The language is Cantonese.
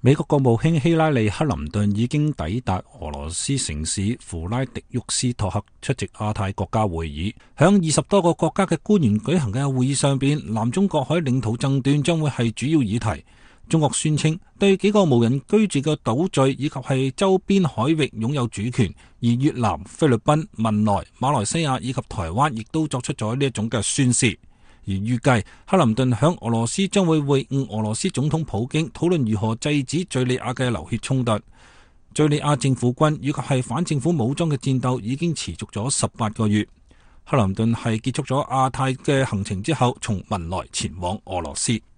美國國務卿希拉里·克林頓已經抵達俄羅斯城市弗拉迪沃斯托克出席亞太國家會議。響20多個國家嘅官員舉行嘅會議上邊，南中國海領土爭端將會係主要議題。中國宣稱對幾個無人居住嘅島嶼以及係周邊海域擁有主權，而越南、菲律賓、文萊、馬來西亞以及台灣亦都作出咗呢一種嘅宣示。而預計克林頓響俄羅斯將會會晤俄羅斯總統普京，討論如何制止敘利亞嘅流血衝突。敘利亞政府軍以及係反政府武裝嘅戰鬥已經持續咗18個月。克林頓係結束咗亞太嘅行程之後，從文萊前往俄羅斯。